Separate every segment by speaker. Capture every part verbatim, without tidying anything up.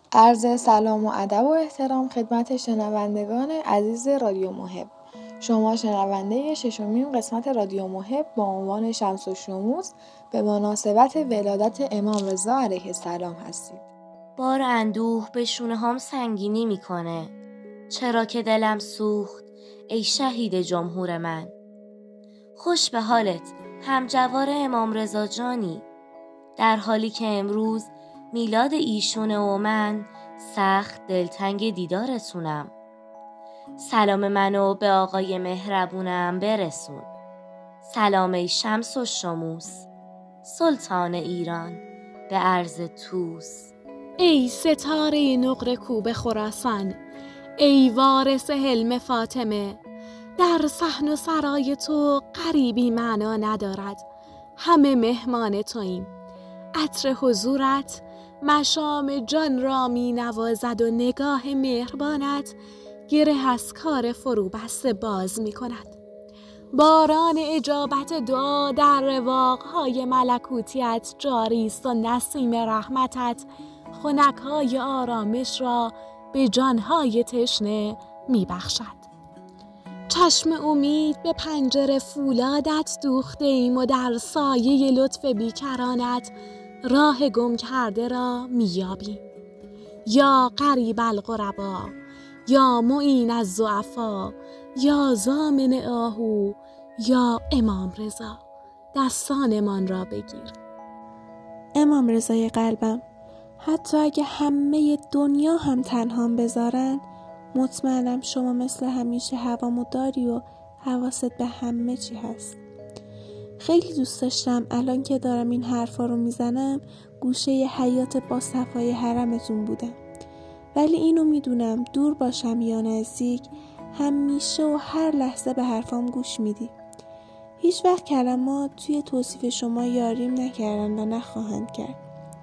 Speaker 1: عرض سلام و ادب و احترام خدمت شنوندگان عزیز رادیو محب. شما شنونده ششمین قسمت رادیو محب با عنوان شمس الشموس به مناسبت ولادت امام رضا علیه السلام هستید.
Speaker 2: بار اندوه به شونه هام سنگینی میکنه، چرا که دلم سوخت ای شهید جمهور من. خوش به حالت همجوار امام رضا جانی، در حالی که امروز میلاد ایشونه و من سخت دلتنگ دیدارتونم. سلام منو به آقای مهربونم برسون. سلام ای شمس الشموس، سلطان ایران به عرض توس.
Speaker 3: ای ستاره نقره کوب خراسان، ای وارث حلم فاطمه، در صحن و سرای تو غریبی معنا ندارد، همه مهمان توییم. عطر حضورت مشام جان را می نوازد و نگاه مهربانت گره از کار فرو بسته باز می کند. باران اجابت دعا در رواقهای ملکوتیت جاری است و نسیم رحمتت خنکهای آرامش را به جانهای تشنه می بخشد. چشم امید به پنجره فولادت دوخته ایم و در سایه لطف بیکرانت راه گم کرده را می یابیم. یا قریب الغربا، یا معین الضعفا، یا ضامن آهو، یا امام رضا، دستانمان را بگیر.
Speaker 4: امام رضای قلبم، حتی اگه همه دنیا هم تنهام بذارن، مطمئنم شما مثل همیشه هوامو داری و حواست به همه چی هست. خیلی دوست داشتم الان که دارم این حرفا رو میزنم گوشه ی حیات با صفای حرمتون بودم، ولی اینو میدونم دور باشم یا نزدیک همیشه و هر لحظه به حرفام گوش میدی. هیچ وقت کلمات توی توصیف شما یاریم نکردن و نخواهند کرد.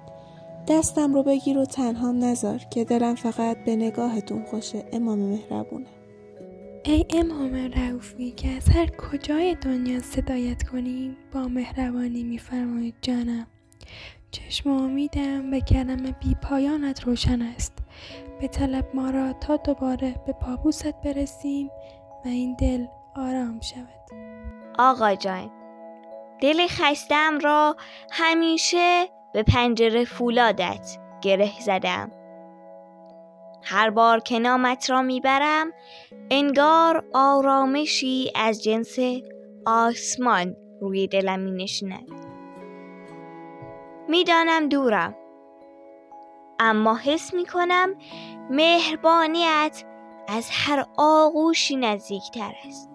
Speaker 4: دستم رو بگیر و تنهام نذار که دلم فقط به نگاهتون خوشه. امام مهربونه.
Speaker 5: ای امام رئوفی که از هر کجای دنیا صدایت کنیم با مهربانی میفرمایید جانم. چشم امیدم به کرم بی پایانت روشن است. به طلب ما را تا دوباره به پابوست برسیم و این دل آرام شود.
Speaker 2: آقا جان، دل خستم را همیشه به پنجره فولادت گره زدم. هر بار که نامت را میبرم انگار آرامشی از جنس آسمان روی دلم می نشیند. میدانم دورم، اما حس می کنم مهربانیت از هر آغوشی نزدیکتر است.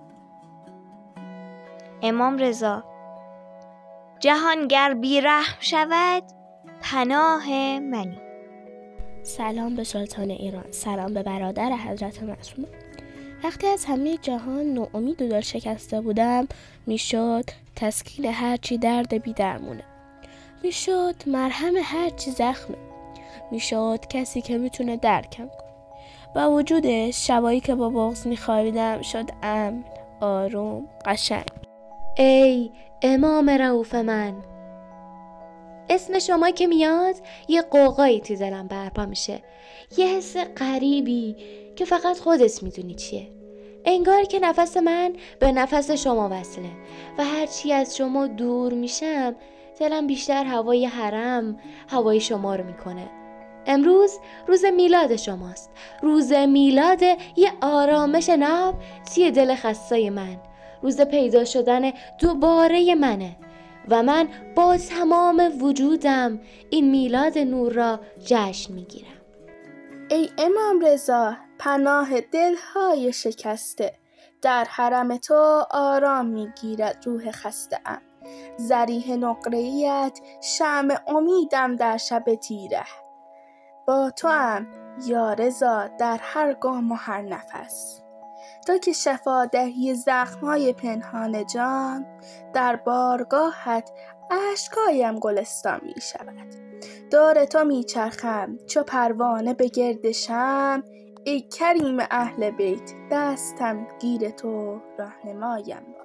Speaker 2: امام رضا، جهان گر بی‌رحم شود پناه منی.
Speaker 6: سلام به سلطان ایران، سلام به برادر حضرت معصومه. وقتی از همه جهان ناامید و دل شکسته بودم میشد تسکین هرچی درد بی درمونه، میشد مرهم هرچی زخمه، میشد کسی که میتونه درکم کنه. با وجودش شبایی که با بغض میخوابیدم شد امن، آروم، قشنگ.
Speaker 7: ای امام رئوف من، اسم شما که میاد یه قوقایی تو دلم برپا میشه، یه حس غریبی که فقط خودت میدونی چیه. انگار که نفس من به نفس شما وصله و هرچی از شما دور میشم دلم بیشتر هوای حرم، هوای شما رو میکنه. امروز روز میلاد شماست، روز میلاد یه آرامش ناب توی دل خستای من، روز پیدا شدن دوباره منه و من با تمام وجودم این میلاد نور را جشن میگیرم.
Speaker 8: ای امام رضا، پناه دلهای شکسته، در حرم تو آرام میگیرد روح خسته ام. ذریح نقره‌ایت شمع امیدم در شب تیره، با تو ام یا رضا در هر گام و هر نفس. تو که شفا دهی زخم‌های پنهان جان، در بارگاهت اشکایم گلستان می شود. دور تو می چرخم چو پروانه به گرد شمع، ای کریم اهل بیت دستم گیر تو راهنمایم